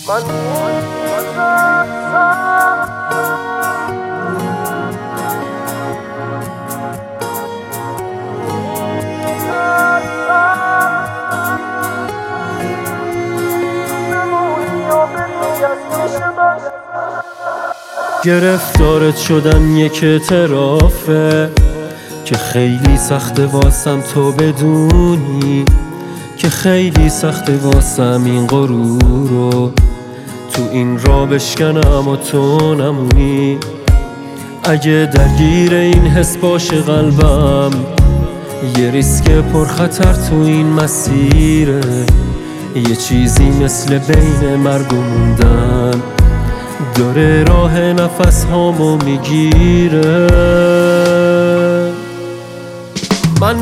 من گرفتارت شدن یک اعترافه که خیلی سخته واسم تو بدونی، که خیلی سخته واسم این غرور رو تو این راه بشکنم و تو نمونی. اگه درگیر این حس باشه قلبم، یه ریسک پرخطر تو این مسیره، یه چیزی مثل بین مرگ و موندن داره راه نفس هامو میگیره. من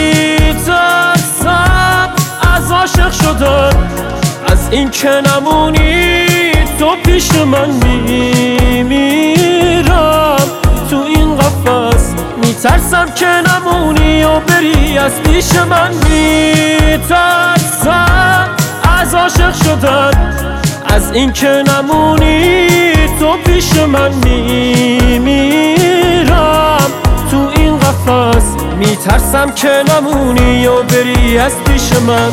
میترسم از عاشق شدن، از این که نمونی تو پیش من. میمیرم تو این قفس، میترسم که نمونی و بری از پیش من. میترسم از عاشق شدن، از این که نمونی تو پیش من. میمیرم تو این قفس، میترسم که نمونی و بری از پیش من.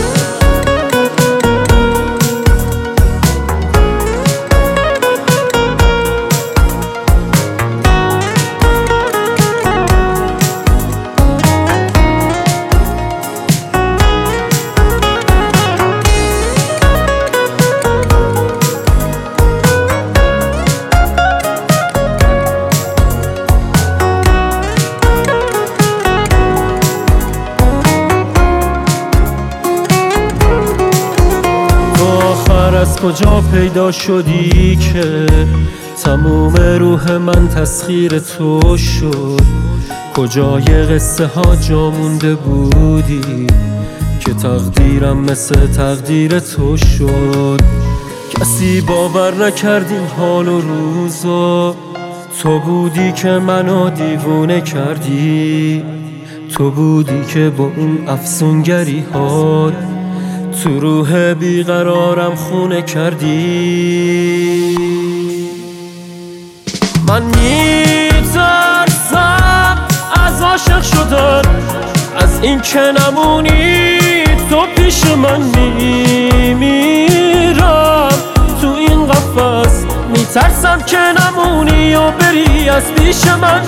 از کجا پیدا شدی که تموم روح من تسخیر تو شد؟ کجای قصه ها جا مونده بودی که تقدیرم مثل تقدیر تو شد؟ کسی باور نکرد این حال و روزا، تو بودی که منو دیوونه کردی، تو بودی که با اون افسونگری هات تو روح بیقرارم خونه کردی. من میترسم از عاشق شدن، از این که نمونی تو پیش من. میمیرم تو این قفس، میترسم که نمونی و بری از پیش من.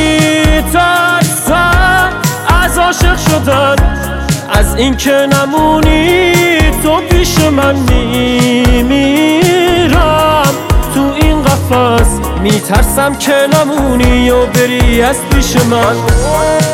میترسم از عاشق شدن، از این که نمونی تو پیش من. میمیرم تو این قفس، میترسم که نمونی و بری از پیش من.